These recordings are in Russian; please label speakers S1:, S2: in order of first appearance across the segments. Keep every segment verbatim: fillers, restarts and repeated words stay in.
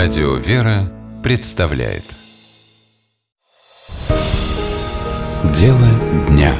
S1: Радио «Вера» представляет Дело дня.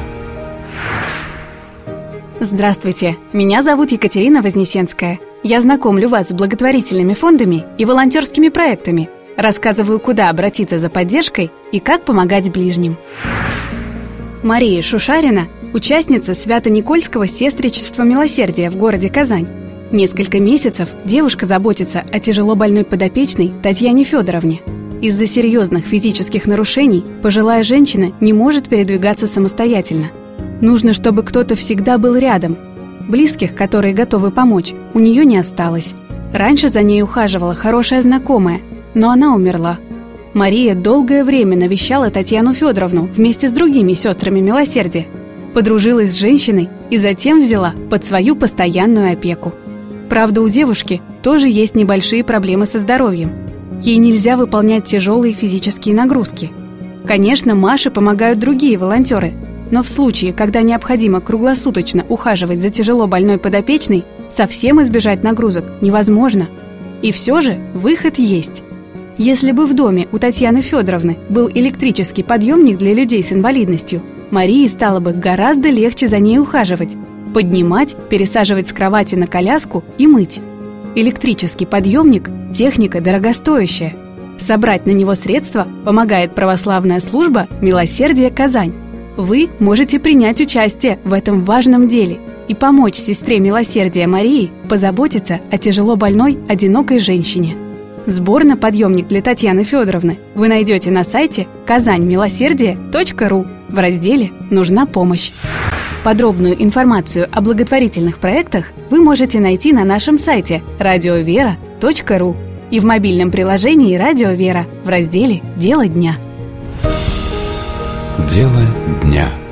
S2: Здравствуйте, меня зовут Екатерина Вознесенская. Я знакомлю вас с благотворительными фондами и волонтерскими проектами, рассказываю, куда обратиться за поддержкой и как помогать ближним. Мария Шушарина – участница Свято-Никольского сестричества милосердия в городе Казань. Несколько месяцев девушка заботится о тяжело больной подопечной Татьяне Федоровне. Из-за серьезных физических нарушений пожилая женщина не может передвигаться самостоятельно. Нужно, чтобы кто-то всегда был рядом. Близких, которые готовы помочь, у нее не осталось. Раньше за ней ухаживала хорошая знакомая, но она умерла. Мария долгое время навещала Татьяну Федоровну вместе с другими сестрами милосердия, подружилась с женщиной и затем взяла под свою постоянную опеку. Правда, у девушки тоже есть небольшие проблемы со здоровьем. Ей нельзя выполнять тяжелые физические нагрузки. Конечно, Маше помогают другие волонтеры, но в случае, когда необходимо круглосуточно ухаживать за тяжело больной подопечной, совсем избежать нагрузок невозможно. И все же выход есть. Если бы в доме у Татьяны Федоровны был электрический подъемник для людей с инвалидностью, Марии стало бы гораздо легче за ней ухаживать, поднимать, пересаживать с кровати на коляску и мыть. Электрический подъемник – техника дорогостоящая. Собрать на него средства помогает православная служба «Милосердие Казань». Вы можете принять участие в этом важном деле и помочь сестре милосердия Марии позаботиться о тяжело больной одинокой женщине. Сбор на подъемник для Татьяны Федоровны вы найдете на сайте казань милосердие точка ру в разделе «Нужна помощь». Подробную информацию о благотворительных проектах вы можете найти на нашем сайте радио вера точка ру и в мобильном приложении «Радио Вера» в разделе «Дело дня».
S1: Дело дня.